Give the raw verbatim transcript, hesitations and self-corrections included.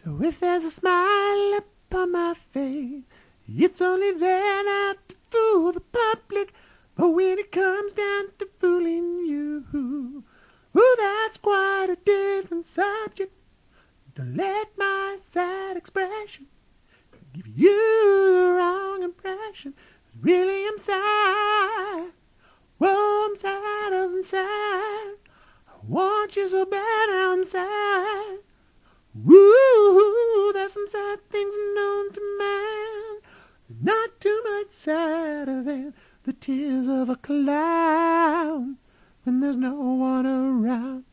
So if there's a smile upon my face, it's only there not to fool the public. But when it comes down to fooling you, ooh, that's quite a different subject. Don't let my sad expression give you the wrong impression. Really I'm sad, whoa, I'm sad of inside. I want you so bad, I'm sad. Woo, there's some sad things known to man, not too much sadder than the tears of a clown when there's no one around.